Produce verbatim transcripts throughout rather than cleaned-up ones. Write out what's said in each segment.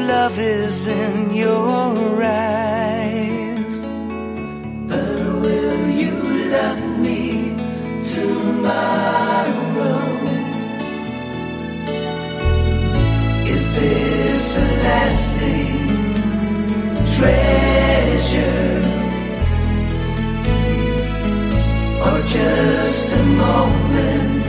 love is in your eyes. But will you love me tomorrow? Is this a lasting treasure, or just a moment's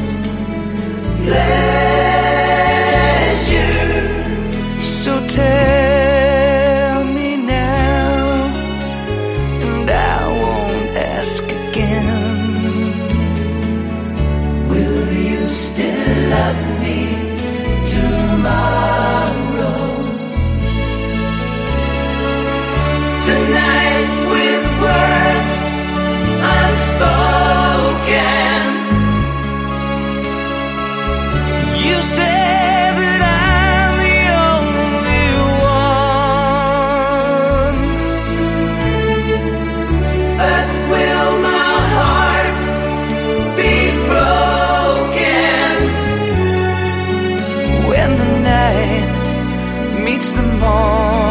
pleasure? So tell me now, and I won't ask again. Will you still love me tomorrow? Tonight with words unspoken, you say that I'm the only one. But will my heart be broken when the night meets the morning?